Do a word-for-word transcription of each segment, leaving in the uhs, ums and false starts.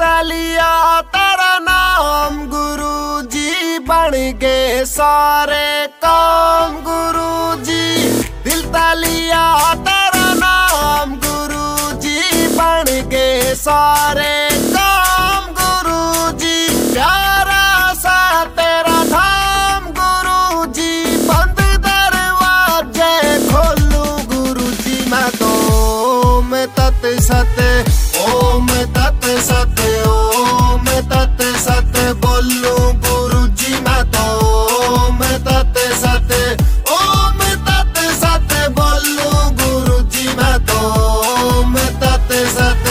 लिया तेरा नाम गुरु जी, बन गए सारे काम गुरु जी। दिल लिया तेरा नाम गुरु जी, बन गए सारे काम गुरु जी। प्यारा सा तेरा धाम गुरु जी, बंद दरवाजे खोलू गुरु जी। मैं तो मैं तत् सत ओम तत् सत ओम तत् सत बोलू गुरु जी। मैं तो ओम तत् सत ओम तत् सत बोलू गुरु जी। मैं तो ओम तत् सत।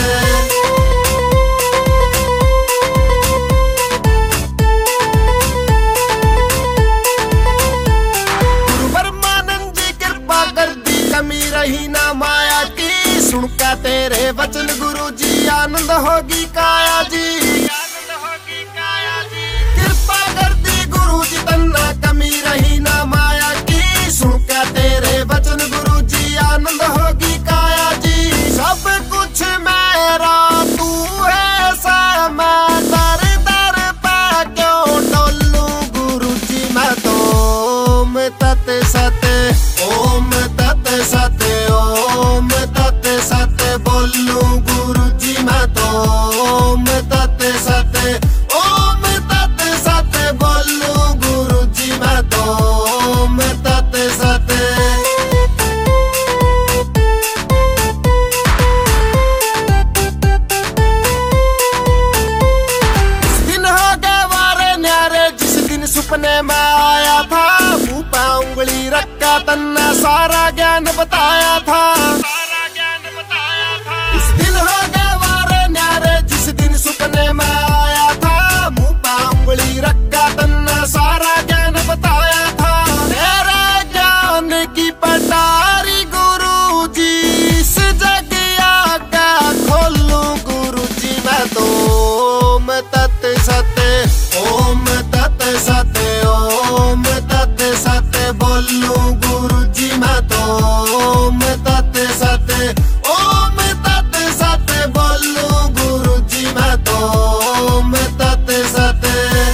गुरु ब्रह्मानंद जी कृपा कर दी, कमी रही ना माया की। सुन का तेरे वचन गुरु जी, आनंद होगी काया जी। आनंद होगी काया जी। कृपा कर दी गुरु जी, तन्ना कमी रही ना माया की। सुन का तेरे वचन गुरु जी, आनंद होगी काया जी। सब कुछ मेरा तू है सा, मैं दर दर पे क्यों डोलूं गुरु जी। मैं तो ओम तत् सत ओम तत् सत ओम तत् सत बोलू गुरु जी। मैं तो ओम तत् सत ओम तत् सत बोलू गुरु जी। मैं तो ओम तत् सत। दिन हो गए वारे न्यारे, जिस दिन सपने में आया था। मुंह पे उंगली रखा तन्ने सारा ज्ञान बताया था। सारा ज्ञान बताया था। इस दिन हो गए वारे न्यारे, जिस दिन सपने में आया था। मुंह पे उंगली रखा तन्ने सारा ज्ञान बताया था। तेरे ज्ञान की पटारी गुरु जी, इस जगिया का खोलू गुरु जी। मैं तो ओम तत् सत ओम तत् सत ओम तत् सत बोलू गुरु जी। मैं तो ओम तत् सत ओम तत् सत बोलू गुरु जी। मैं तो ओम तत् सत।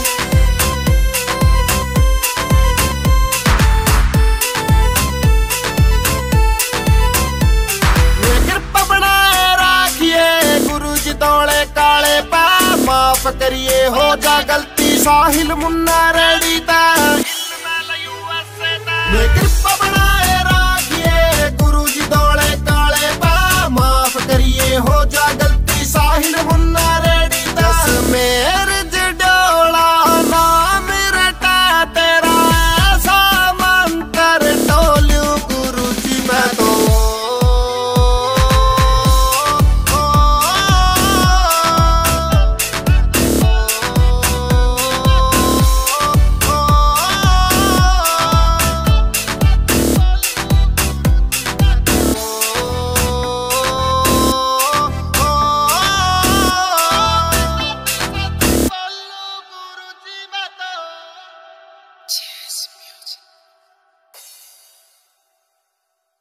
कृपा बनाए राखिए गुरु जी, दौड़े काले पा माफ करिए हो जा गलती। साहिल मुन्ना रेडी ता।